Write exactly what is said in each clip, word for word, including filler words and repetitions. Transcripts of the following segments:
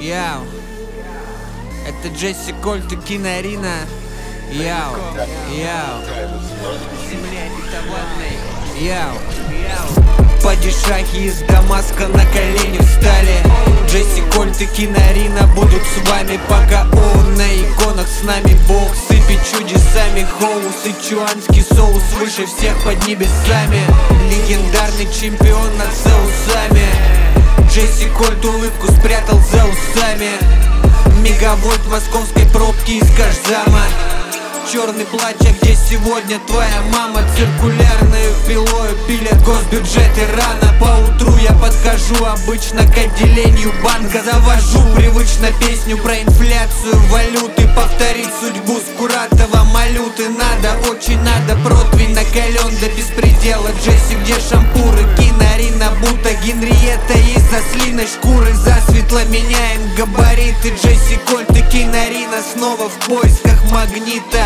Яу. Это Джесси Кольт и Кинарина. Яу, яу. Земля обетованной. Яу, яу. Падишахи из Дамаска на колени встали. Джесси Кольт и Кинарина будут с вами, пока он на иконах с нами. Бог сыпет чудесами. Хоу, сычуанский соус выше всех под небесами. Легендарный чемпион над Зеусами. Джесси Кольт улыбку спрятал за усами. Мегавольт московской пробки из Кашзама. Черный плащ, а где сегодня твоя мама? Циркулярную пилою пилят госбюджеты рано. Поутру я подхожу обычно к отделению банка. Завожу привычно песню про инфляцию валюты. Повторить судьбу Скуратова молю. Ты надо, очень надо. Противень накален до беспредела. Джесси, где шампуры? Кинарина, будто Генриетта из заслиной шкуры. Засветло меняем габариты. Джесси Кольт и Кинарина снова в поисках магнита.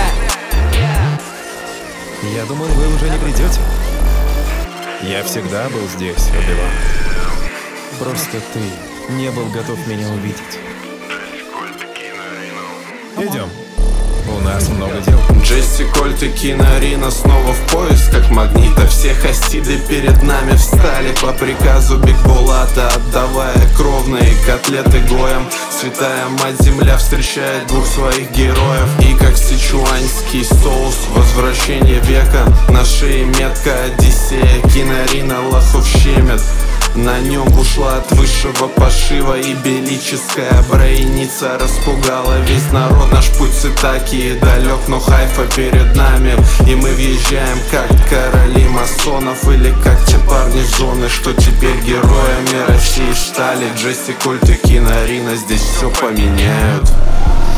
Я думал, вы уже не придете. Я всегда был здесь, Оби-Ван. Просто ты не был готов меня увидеть. Идем. У нас много дел. Джесси Кольт и Кинарина снова в поисках магнита. Все хасиды перед нами встали по приказу Бигбулата, отдавая кровные котлеты гоям. Святая мать земля встречает двух своих героев. И как сычуанский соус, возвращение века. На шее метка Одиссея. Кинарина лохов щемят. На нем ушла от высшего пошива. И белическая брейница распугала весь народ. Наш путь с Итаки далек, но Хайфа перед нами. И мы въезжаем как короли масонов. Или как те парни с зоны, что теперь героями России стали. Джесси Кольт и Кинарина здесь все поменяют.